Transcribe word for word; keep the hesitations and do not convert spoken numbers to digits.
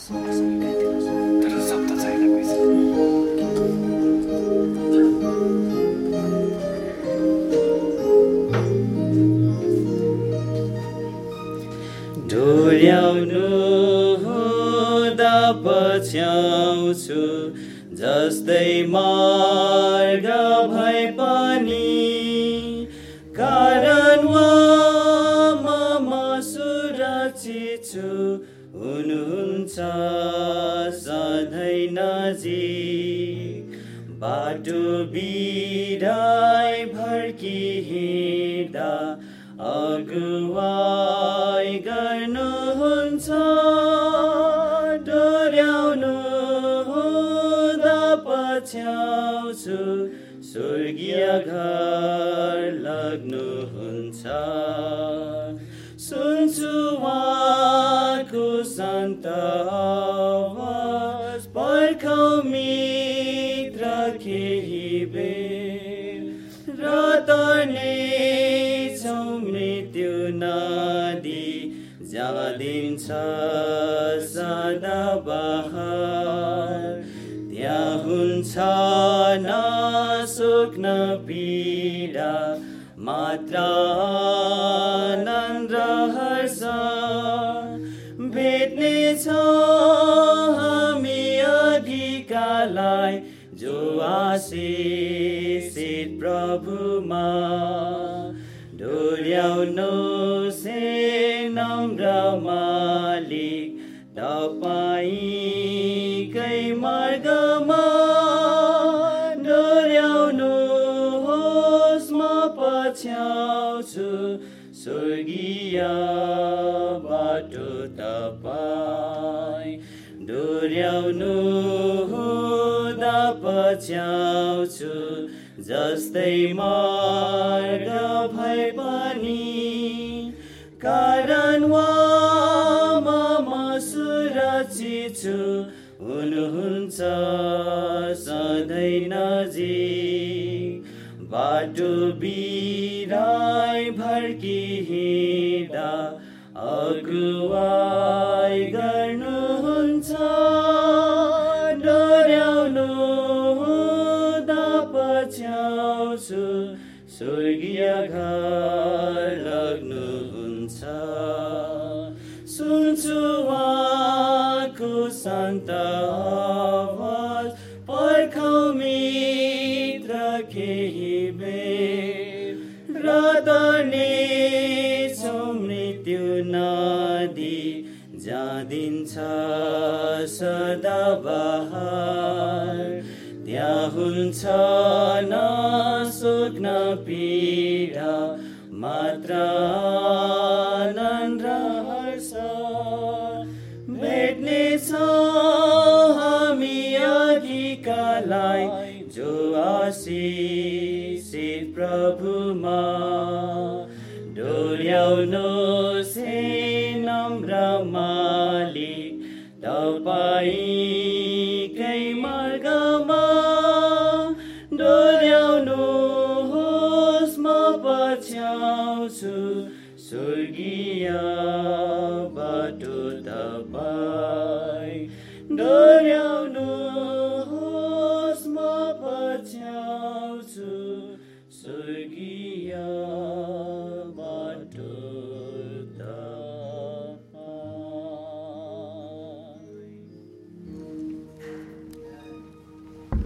तर शब्द छैन पैसा डोर्याउनु हुँदा पछ्याउँछु जस्तै मार्ग भए पनि कारण म सुरक्षित छु हुनुहुन्छ सधैँ नजिक बाटो बिराई भड्की हिँड्दा अगुवाई गर्नुहुन्छ डोर्याउनु हुँदा पछ्याउँछु स्वर्गीय घर लाग्नुहुन्छ सुन्छु उहाँको शान्त आवाज पर्खौ मित्र केही बेर र तर्नेछौ मृत्यु नदी जाँदिन्छ सदाबहार त्यहाँ हुन्छ न सुख न पीडा मात्र आनन्द र हर्ष भेट्नेछौँ हामी अघिकालाई जो आशिषित प्रभुमा डोर्याउनु से नम्र मालिक तपाईकै मार्गमा डोर्याउनु होस् म पछ्याउँछु स्वर्गीय बाटो तपाईँ डोर्याउनु हुँदा पछ्याउँछु जस्तै मार्ग भए पनि कारण म सुरक्षित छु हुनुहुन्छ सधैँ नजिक बाटो बिराई भड्की हिँड्दा अगुवाई गर्नुहुन्छ डोर्याउनु हुँदा पछ्याउँछु स्वर्गीय घर लाग्नुहुन्छ सुन्छु उहाँको शान्त आवाज पर्खौ मित्र केही बेर र तर्नेछौ मृत्यु नदी जाँदिन्छ सदाबहार त्यहाँ हुन्छ न सुख न पीडा मात्र आनन्द र हर्ष भेट्नेछौँ हामी अघिकालाई जो आशिषित प्रभुमा डोर्याउनु से नम्र मालिक तपाईकै मार्गमा डोर्याउनु होस् म पछ्याउँछु स्वर्गीय बाटो तपाईँ